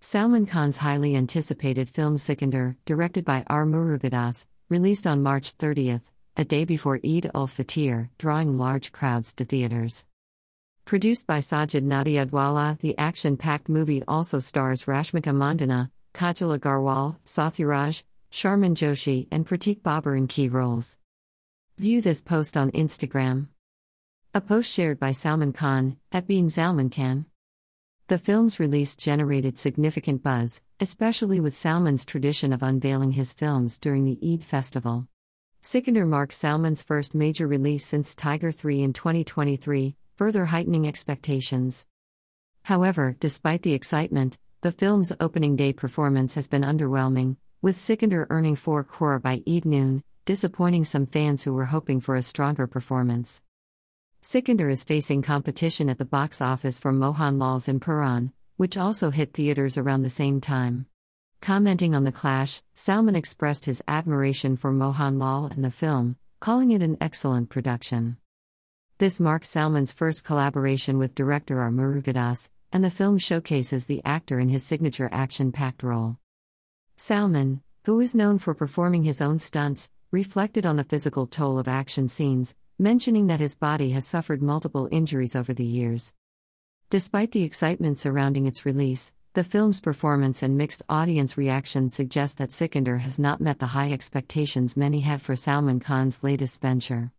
Salman Khan's highly anticipated film Sikandar, directed by R. Murugadas, released on March 30, a day before Eid ul-Fitr, drawing large crowds to theaters. Produced by Sajid Nadiadwala, the action-packed movie also stars Rashmika Mandana, Kajal Agarwal, Sathuraj, Sharman Joshi, and Pratik Babbar in key roles. View this post on Instagram. A post shared by Salman Khan, @BeingSalmanKhan. The film's release generated significant buzz, especially with Salman's tradition of unveiling his films during the Eid festival. Sikandar marks Salman's first major release since Tiger 3 in 2023, further heightening expectations. However, despite the excitement, the film's opening day performance has been underwhelming, with Sikandar earning 4 crore by Eid noon, disappointing some fans who were hoping for a stronger performance. Sikandar is facing competition at the box office from Mohanlal's Empooran, which also hit theaters around the same time. Commenting on the clash, Salman expressed his admiration for Mohanlal and the film, calling it an excellent production. This marks Salman's first collaboration with director R. Murugadas, and the film showcases the actor in his signature action-packed role. Salman, who is known for performing his own stunts, reflected on the physical toll of action scenes, mentioning that his body has suffered multiple injuries over the years. Despite the excitement surrounding its release, the film's performance and mixed audience reactions suggest that Sikandar has not met the high expectations many had for Salman Khan's latest venture.